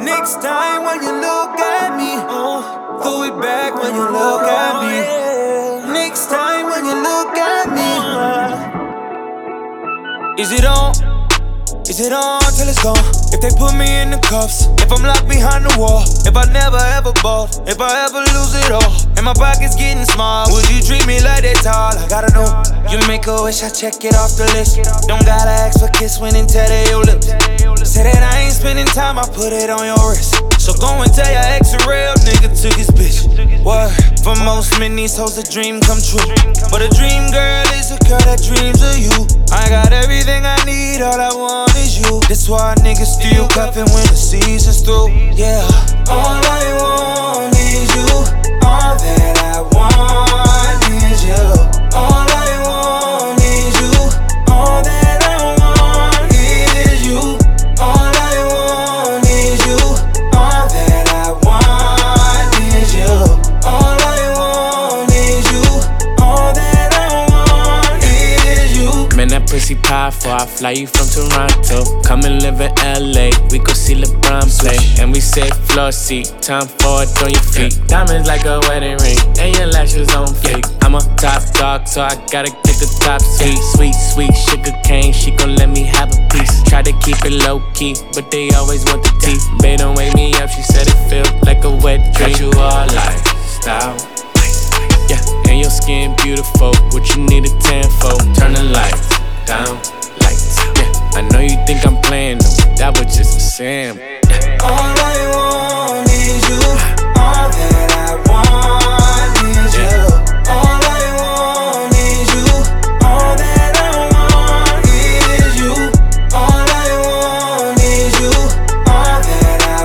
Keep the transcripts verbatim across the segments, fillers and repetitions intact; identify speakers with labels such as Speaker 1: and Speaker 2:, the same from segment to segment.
Speaker 1: Next time when you look at me, uh, throw it back when you look at me. Next time when you look at me, uh, is it on? Is it on till it's gone? If they put me in the cuffs, if I'm locked behind the wall, if I never ever bought, if I ever lose it all, and my pocket's getting small, would you treat me like that tall? I gotta know. You make a wish, I check it off the list. Don't gotta ask for kiss when and tell they your lips. Say that I ain't spending time, I put it on your wrist. So go and tell your ex a real nigga took his bitch. What? For most men, these hoes a dream come true, but a dream girl is a girl that dreams of you. I got everything I need, all I want is you. That's why niggas still cuffin' when the season's through. Yeah. All I want is you. All that I want is you. All I want is you. All that I want is you. All I want is you. All that I want is you. All I want is you. All that I want is you.
Speaker 2: Man, that pussy powerful, I fly you from Toronto. Come and live in L A, we go see LeBron play. And we sit floor seat, time for it on your feet. Diamonds like a wedding ring, and your lashes on fake. I'm a top dog, so I gotta get the top seat. Sweet, sweet sugar cane, she gon' let me have a piece. Try to keep it low key, but they always want the tea. Babe, don't wake me up, she said it feel like a wet dream. Got you all lifestyle, yeah, and your skin beautiful. What you need a tan for? Turn the lights down, lights, yeah. I know you think I'm playing them, that was just a sim. Yeah.
Speaker 1: All I want is you. All that I want is you. All I want is you. All that I want is you. All I want is you. All that I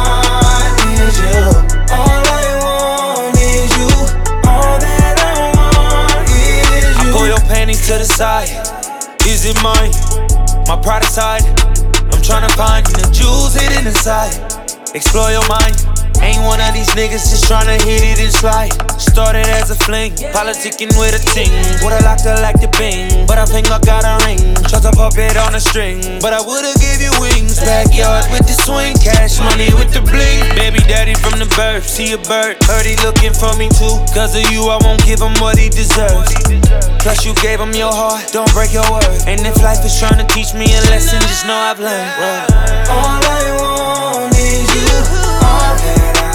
Speaker 1: want is you. All I want is you. All that I want is you. I pull your panties to the side. Is it mine? My pride aside, I'm tryna find the jewels hidden inside. Explore your mind. Ain't one of these niggas just tryna hit it and slide. Started as a fling, politicking with a ting. Would've locked her like the Bing, but I think I got a ring. Tried to pop it on a string, but I would've gave you wings. Backyard with the swing, cash money with the bling. Baby daddy from the birth, see a bird. Heard he looking for me too. Cause of you, I won't give him what he deserves. Plus you gave him your heart, don't break your word. And if life is trying to teach me a lesson, just know I've learned. Right. All I want is you. All that I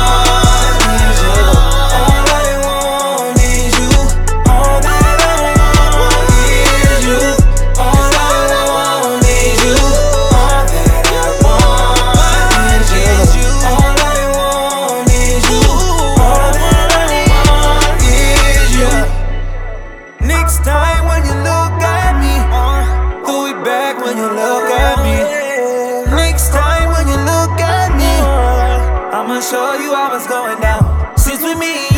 Speaker 1: want is you. All I want is you. All that I want is you. All I want is you. All that I want is you. All I want is you. All that I want is you. Next time when you look at me, uh, throw it back when you look at me. Next time when you look at me, uh, I'ma show you how it's going down. Since with me